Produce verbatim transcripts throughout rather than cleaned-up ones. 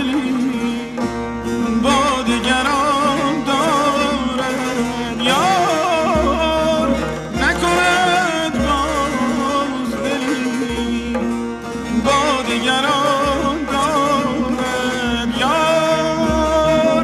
دلی با دیگران دارد یار نکند باز دلی با دیگران دارد یار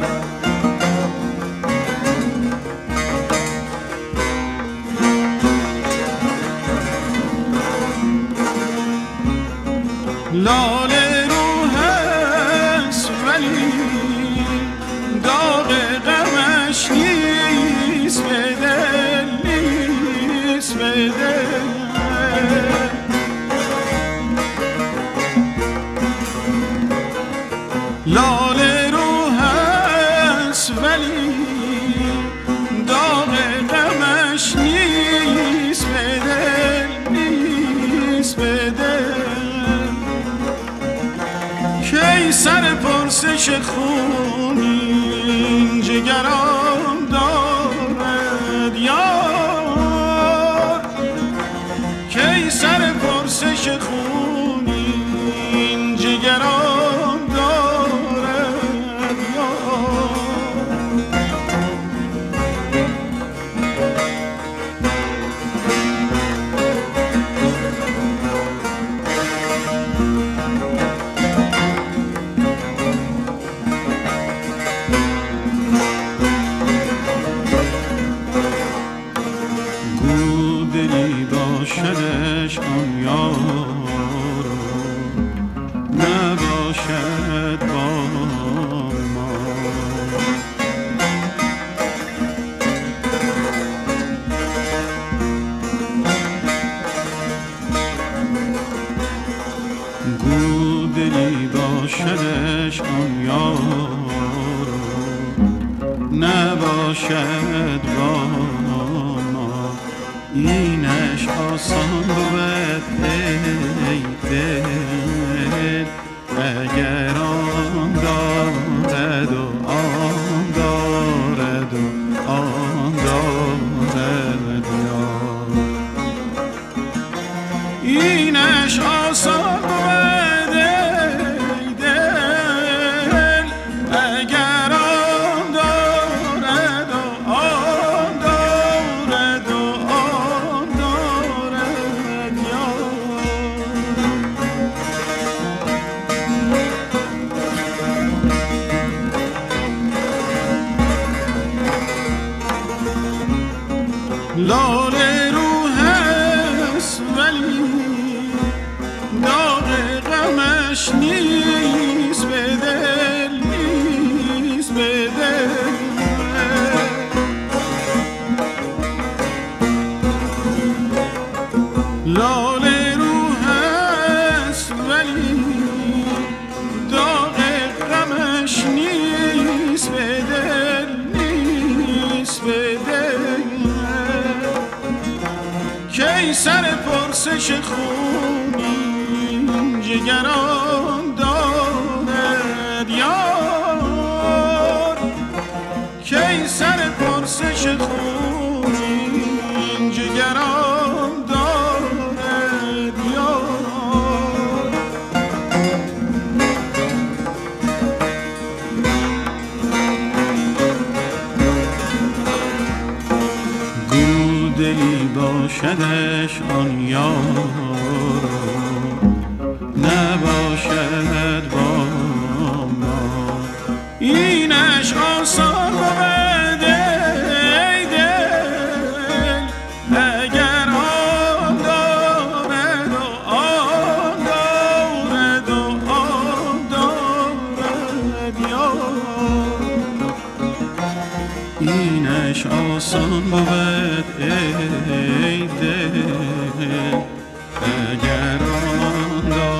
لاله رو هست ولی داغ غمش نیست به دل نیست به دل لاله رو هست ولی داغ غمش نیست به دل نیست به دل کی سر پرسش خونین جگران دارد یار کی سر پرسش خونین جگران دارد یار باشدش آن یار نباشد با ما گو دلی باشدش آن یار نباشد با ما اینش آسان بود ای دل اگر آن دارد و آن دارد و آن دارد یار اینش آسان بود ای دل اگر آن دارد و آن دارد و آن دارد یار لاله رو هست ولی داغ غمش نیست به دل نیست به دل لاله رو هست ولی داغ غمش نیست به دل نیست به دل کی سر پرسش خونین جگران دارد یار کی سر پرسش خونین جگران دارد یار گو دلی باشدش آن یار نباشد با ما اینش آسان بود ای دل اگر آن دارد و آن دارد و آن دارد یار اینش آسان بود ای دل اگر آن دارد